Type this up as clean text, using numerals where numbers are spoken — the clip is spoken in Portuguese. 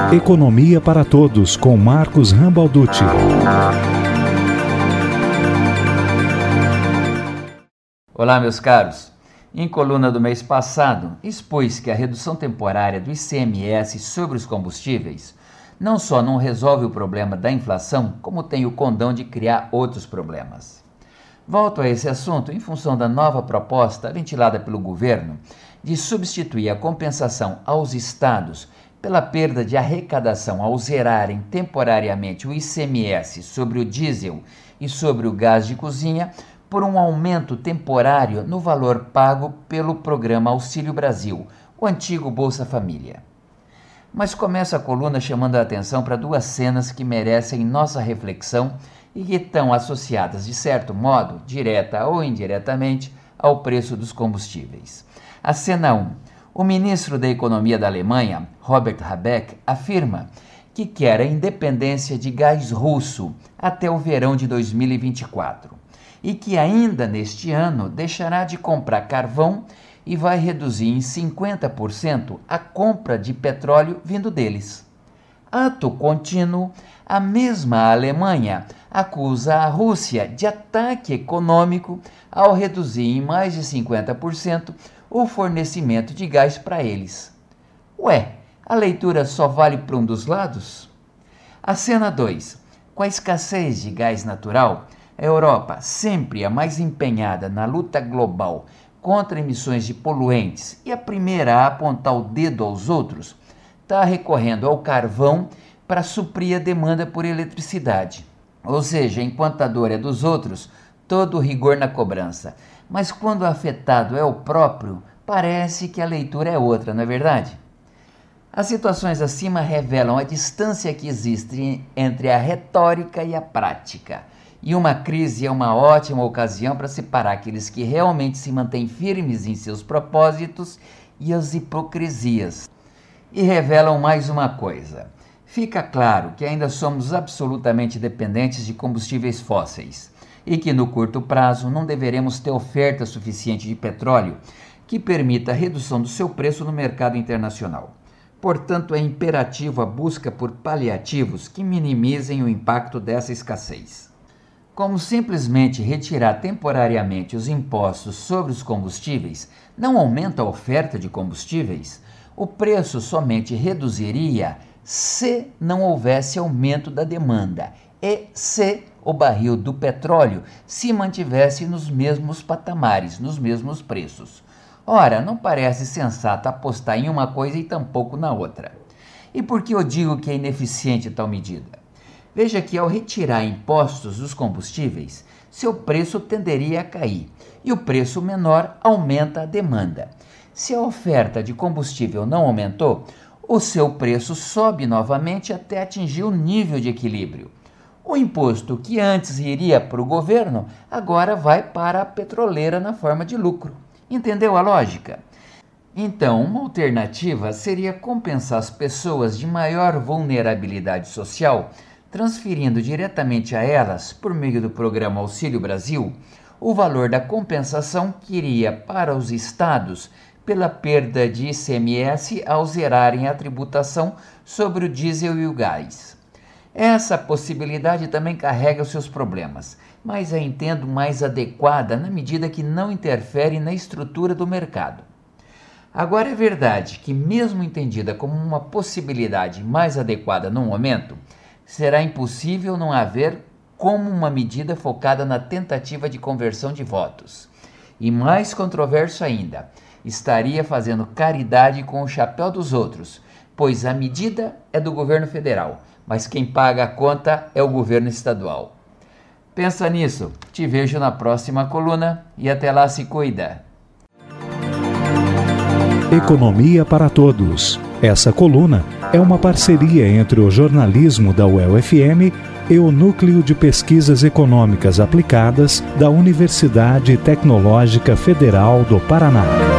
Economia para Todos, com Marcos Rambalducci. Olá, meus caros. Em coluna do mês passado, expus que a redução temporária do ICMS sobre os combustíveis não só não resolve o problema da inflação, como tem o condão de criar outros problemas. Volto a esse assunto em função da nova proposta ventilada pelo governo de substituir a compensação aos estados pela perda de arrecadação ao zerarem temporariamente o ICMS sobre o diesel e sobre o gás de cozinha por um aumento temporário no valor pago pelo programa Auxílio Brasil, o antigo Bolsa Família. Mas começo a coluna chamando a atenção para duas cenas que merecem nossa reflexão e que estão associadas, de certo modo, direta ou indiretamente, ao preço dos combustíveis. A cena 1. O ministro da Economia da Alemanha, Robert Habeck, afirma que quer a independência de gás russo até o verão de 2024 e que ainda neste ano deixará de comprar carvão e vai reduzir em 50% a compra de petróleo vindo deles. Ato contínuo, a mesma Alemanha acusa a Rússia de ataque econômico ao reduzir em mais de 50% o fornecimento de gás para eles. Ué, a leitura só vale para um dos lados? A cena 2. Com a escassez de gás natural, a Europa, sempre a mais empenhada na luta global contra emissões de poluentes e a primeira a apontar o dedo aos outros, está recorrendo ao carvão para suprir a demanda por eletricidade. Ou seja, enquanto a dor é dos outros, todo o rigor na cobrança. Mas quando o afetado é o próprio, parece que a leitura é outra, não é verdade? As situações acima revelam a distância que existe entre a retórica e a prática. E uma crise é uma ótima ocasião para separar aqueles que realmente se mantêm firmes em seus propósitos e as hipocrisias. E revelam mais uma coisa. Fica claro que ainda somos absolutamente dependentes de combustíveis fósseis e que no curto prazo não deveremos ter oferta suficiente de petróleo que permita a redução do seu preço no mercado internacional. Portanto, é imperativo a busca por paliativos que minimizem o impacto dessa escassez. Como simplesmente retirar temporariamente os impostos sobre os combustíveis não aumenta a oferta de combustíveis, o preço somente reduziria se não houvesse aumento da demanda e se o barril do petróleo se mantivesse nos mesmos patamares, nos mesmos preços. Ora, não parece sensato apostar em uma coisa e tampouco na outra. E por que eu digo que é ineficiente tal medida? Veja que ao retirar impostos dos combustíveis, seu preço tenderia a cair e o preço menor aumenta a demanda. Se a oferta de combustível não aumentou, o seu preço sobe novamente até atingir o nível de equilíbrio. O imposto que antes iria para o governo, agora vai para a petroleira na forma de lucro. Entendeu a lógica? Então, uma alternativa seria compensar as pessoas de maior vulnerabilidade social, transferindo diretamente a elas, por meio do programa Auxílio Brasil, o valor da compensação que iria para os estados pela perda de ICMS ao zerarem a tributação sobre o diesel e o gás. Essa possibilidade também carrega os seus problemas, mas a entendo mais adequada na medida que não interfere na estrutura do mercado. Agora é verdade que, mesmo entendida como uma possibilidade mais adequada no momento, será impossível não haver como uma medida focada na tentativa de conversão de votos. E mais controverso ainda, estaria fazendo caridade com o chapéu dos outros, pois a medida é do governo federal, mas quem paga a conta é o governo estadual. Pensa nisso, te vejo na próxima coluna e até lá se cuida. Economia para Todos. Essa coluna é uma parceria entre o jornalismo da UEL-FM e o Núcleo de Pesquisas Econômicas Aplicadas da Universidade Tecnológica Federal do Paraná.